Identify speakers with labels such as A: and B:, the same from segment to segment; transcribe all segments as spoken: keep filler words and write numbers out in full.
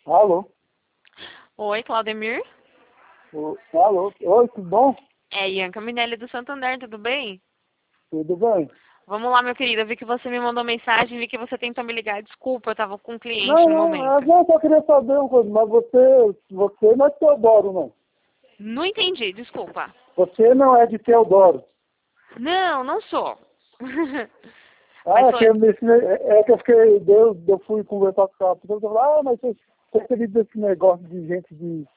A: Alô?
B: Oi, Claudemir.
A: Ô, alô? Oi, tudo bom?
B: É Ianca Minelli do Santander, tudo bem?
A: Tudo bem?
B: Vamos lá, meu querido. Eu vi que você me mandou mensagem, vi que você tentou me ligar. Desculpa, eu tava com um cliente
A: Não,
B: no
A: não,
B: momento.
A: eu não, só queria saber uma coisa, mas você, você não é de Teodoro, não.
B: Não entendi, desculpa.
A: Você não é de Teodoro.
B: Não, não sou. Mas
A: Ah, que
B: foi.
A: eu, nesse, é que eu fiquei, eu, eu fui conversar com a pessoa, e falou, ah, mas você, você acredita desse negócio de gente de,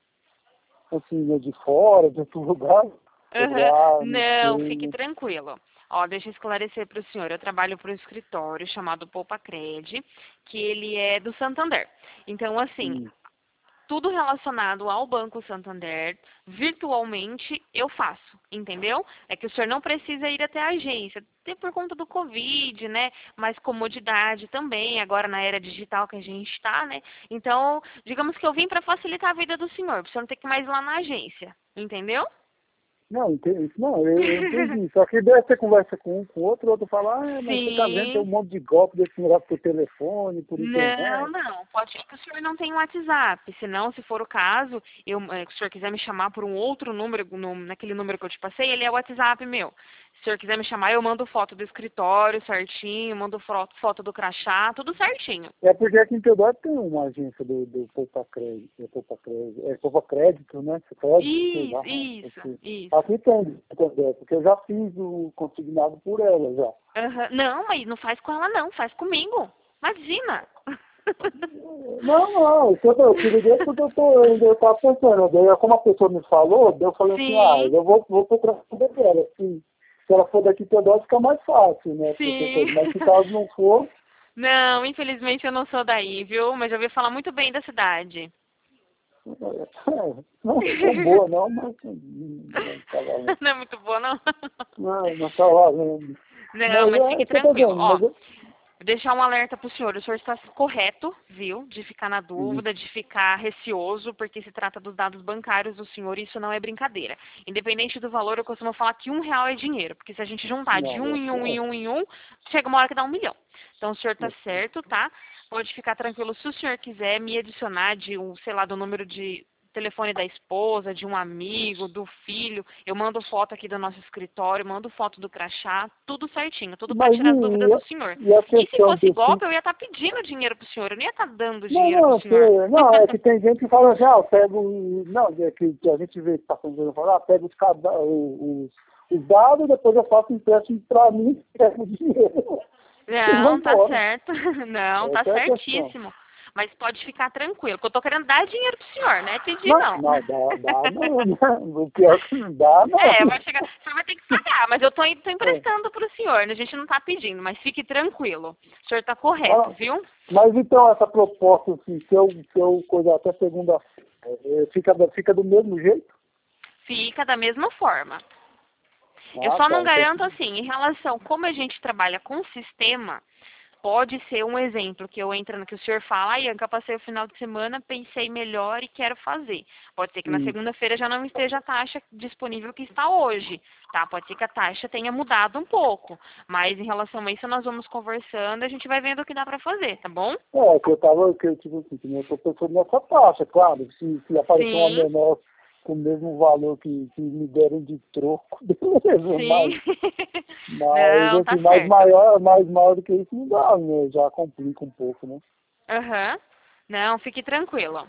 A: assim, de fora, de outro lugar? Eu falei,
B: Aham.
A: ah, não
B: Não, fique
A: sei.
B: tranquilo. Ó, deixa eu esclarecer para o senhor. Eu trabalho para um escritório chamado Poupa Cred, que ele é do Santander. Então, assim,
A: Hum.
B: tudo relacionado ao Banco Santander, virtualmente eu faço, entendeu? É que o senhor não precisa ir até a agência, até por conta do Covid, né? Mais comodidade também, agora na era digital que a gente está, né? Então, digamos que eu vim para facilitar a vida do senhor, para o senhor não ter que ir mais lá na agência, entendeu?
A: Não, entendi, não, eu, eu entendi. Só que daí você conversa com um, com o outro, o outro fala, ah, mas você tá vendo, tem um
B: Sim.
A: monte de golpe desse negócio por telefone, por
B: Não,
A: internet.
B: não. Pode ser que o senhor não tenha um WhatsApp. Se não, se for o caso, eu, eh, se o senhor quiser me chamar por um outro número, no- naquele número que eu te passei, ele é o WhatsApp meu. Se o senhor quiser me chamar, eu mando foto do escritório certinho, mando fo- foto do crachá, tudo certinho.
A: É porque aqui em Teodoro tem uma agência do, do Poupa Crédito, é Poupa Crédito, é Poupa Crédito, né? Você pode, sei lá,
B: Isso, isso,
A: assim.
B: isso.
A: Aqui tem, Teodoro, porque eu já fiz o consignado por ela já.
B: Aham. Não, mas não faz com ela não, faz comigo. Imagina.
A: Não, não, isso eu, eu te liguei porque eu tô, eu, eu tava pensando, daí como a pessoa me falou, daí eu falei assim, ah,
B: Sim,
A: eu vou, vou procurar saber dela, se, se ela for daqui de Teodoro fica mais fácil, né? Porque,
B: sim.
A: coisa, mas se caso não for,
B: Não, infelizmente eu não sou daí, viu? Mas eu ouvi falar muito bem da cidade.
A: é, não ficou boa não, mas hum, não tá valendo.
B: Não é muito boa, não?
A: Não, não tá valendo.
B: Não,
A: Mas
B: mas
A: é,
B: fique
A: você tá
B: tranquilo.
A: vendo,
B: Ó,
A: mas eu,
B: vou deixar um alerta pro senhor. O senhor está correto, viu? De ficar na
A: hum,
B: dúvida, de ficar receoso, porque se trata dos dados bancários do senhor e isso não é brincadeira. Independente do valor, eu costumo falar que um real é dinheiro, porque se a gente juntar de
A: não,
B: um
A: eu,
B: em um em
A: eu,
B: um em um, chega uma hora que dá um milhão. Então o senhor tá
A: eu,
B: certo, tá? Pode ficar tranquilo. Se o senhor quiser me adicionar de um, sei lá, do número de telefone da esposa, de um amigo, do filho, eu mando foto aqui do nosso escritório, mando foto do crachá, tudo certinho, tudo para
A: mas
B: tirar as dúvidas do senhor.
A: e, e a
B: E se
A: questão
B: fosse
A: do
B: golpe,
A: fim?
B: eu ia estar pedindo dinheiro pro senhor, eu não ia estar dando
A: Não,
B: dinheiro pro
A: não,
B: senhor.
A: você, não, é que tem gente que fala assim, ah, eu pego, o- não, é que, que a gente vê que passando por falar, ah, pega os, cada, os, os dados, depois eu faço empréstimo para mim, pego o dinheiro e vou
B: Não, tá
A: embora.
B: certo. Não, tá
A: Essa é a questão.
B: certíssimo. Mas pode ficar tranquilo, que eu tô querendo dar dinheiro pro senhor, não é pedir
A: Não,
B: não.
A: não, dá, dá não, né? O pior que não dá, não.
B: É, vai chegar, o senhor vai ter que pagar, mas eu tô, tô
A: É.
B: emprestando pro senhor, né? A gente não tá pedindo, mas fique tranquilo. O senhor tá correto,
A: Mas,
B: viu?
A: mas então essa proposta, assim, se eu, se eu coisa até segunda-feira, fica, fica do mesmo jeito?
B: Fica da mesma forma. Eu
A: Ah,
B: só
A: tá,
B: não
A: então
B: garanto
A: tudo
B: assim, em relação como a gente trabalha com sistema, pode ser um exemplo que eu entro no que o senhor fala, ai, Ianca, passei o final de semana, pensei melhor e quero fazer. Pode ser que na
A: bem.
B: segunda-feira já não esteja a taxa disponível que está hoje, tá? Pode ser que a taxa tenha mudado um pouco, mas em relação a isso nós vamos conversando, a gente vai vendo o que dá para fazer, tá bom?
A: É, que eu tava, que eu tipo assim, que eu tô pensando nessa taxa, claro, se, se aparecer uma
B: Sim,
A: menor com o mesmo valor que, que me derem de troco, beleza, mas,
B: sim.
A: mas
B: Não, tá
A: assim, mais
B: certo.
A: maior, mais maior do que isso não dá, né? Já complica um pouco, né?
B: Aham. Não, fique tranquilo.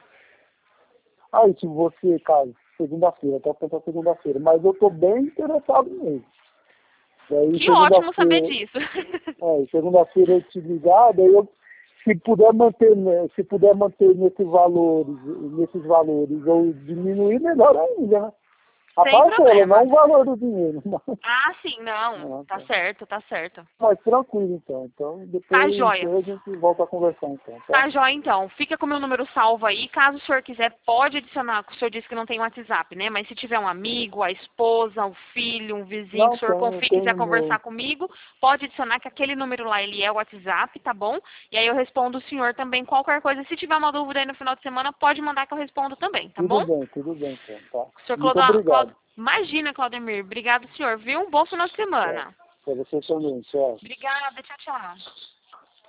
A: Aí se você, cara, segunda-feira, até pensar segunda-feira, mas eu tô bem interessado mesmo. Daí
B: Que ótimo saber
A: segunda-feira,
B: disso.
A: é, segunda-feira eu te ligar, daí eu, se puder manter, né, se puder manter nesses valores, nesses valores, ou diminuir, melhor ainda, né? A
B: Sem
A: parcela, não
B: problema.
A: o valor do dinheiro. Mas,
B: Ah, sim, não.
A: ah,
B: Tá
A: tá.
B: certo, tá certo.
A: Mas tranquilo então. Então
B: Tá
A: depois,
B: joia.
A: depois a gente volta a conversar então, tá?
B: Tá joia, então. Fica com o meu número salvo aí. Caso o senhor quiser, pode adicionar. O senhor disse que não tem WhatsApp, né? Mas se tiver um amigo, a esposa, o filho, um vizinho que
A: Não,
B: o senhor
A: tem,
B: confie e
A: tem
B: quiser
A: no.
B: conversar comigo, pode adicionar que aquele número lá, ele é o WhatsApp, tá bom? E aí eu respondo o senhor também qualquer coisa. Se tiver uma dúvida aí no final de semana, pode mandar que eu respondo também, tá
A: Tudo
B: bom?
A: bem, tudo bem então, tá?
B: O senhor
A: Muito
B: Cláudio...
A: obrigado.
B: Cláudio- Imagina, Claudemir. Obrigado, senhor, viu? Um bom final de
A: Tchau.
B: semana.
A: Para você também, tchau.
B: Obrigada, tchau, tchau.